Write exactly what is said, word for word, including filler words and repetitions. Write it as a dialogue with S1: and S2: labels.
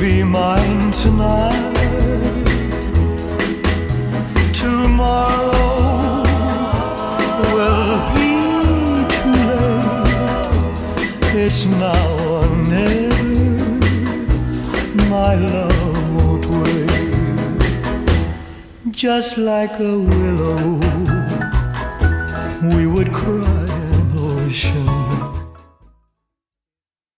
S1: be mine tonight. Tomorrow will be too late. It's now or never. My love won't wait. Just like a willow, we would cry an ocean